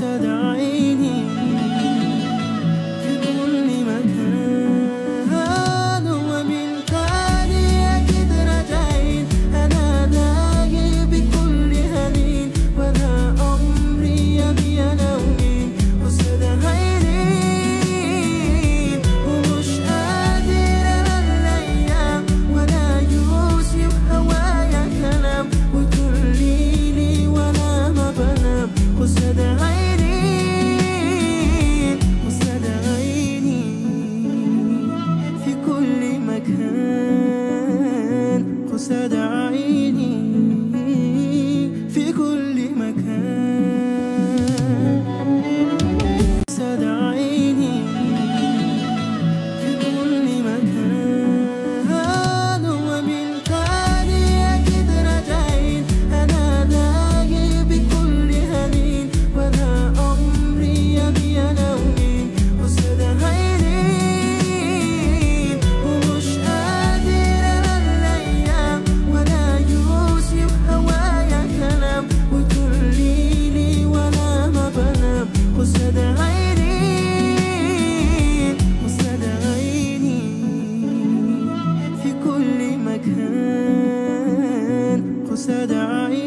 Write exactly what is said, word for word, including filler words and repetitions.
قصاد عيني في كل مكان، ومن تاني أكيد راجعين. أنا داعي بكل هنين، وأنا عمري أبي أنا ومين قصاد عيني، ومش قادر أنا الأيام ولا يوسف هوايا كلام، وكل ليلي وأنا ما بنام قصاد عيني قصاد عيني في كل مكان، قصاد عيني في كل مكان، قصاد عيني في كل مكان، ومن تاني أكيد راجعين. أنا داعي بكل هنين، وأنا عمري أبي أنا ومين قصاد عيني، ومش قادر أنا الأيام ولا يوسف هوايا كلام، وكل ليلي وأنا ما بنام قصاد عيني قصاد عيني في كل مكان، قصاد عيني.